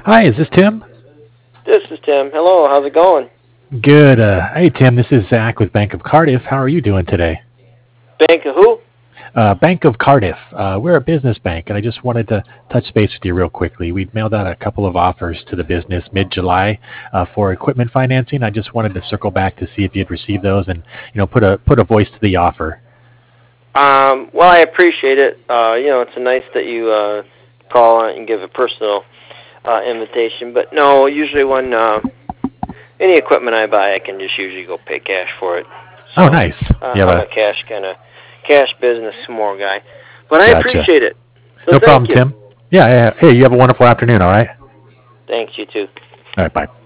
Hi, is this Tim? This is Tim. Hello, how's it going? Good. Hey, Tim, this is Zach with Bank of Cardiff. How are you doing today? Bank of who? Bank of Cardiff. We're a business bank, and I just wanted to touch base with you real quickly. We mailed out a couple of offers to the business mid-July for equipment financing. I just wanted to circle back to see if you'd received those and put a voice to the offer. Well, I appreciate it. It's nice that you call and give a personal invitation. But no, usually when any equipment I buy, I can just usually go pay cash for it. Oh, So nice. You have I'm a a cash business more guy. But I gotcha. appreciate it. So No thank problem, you. Tim. Yeah, yeah. Hey, you have a wonderful afternoon. All right. Thanks, you too. All right. Bye.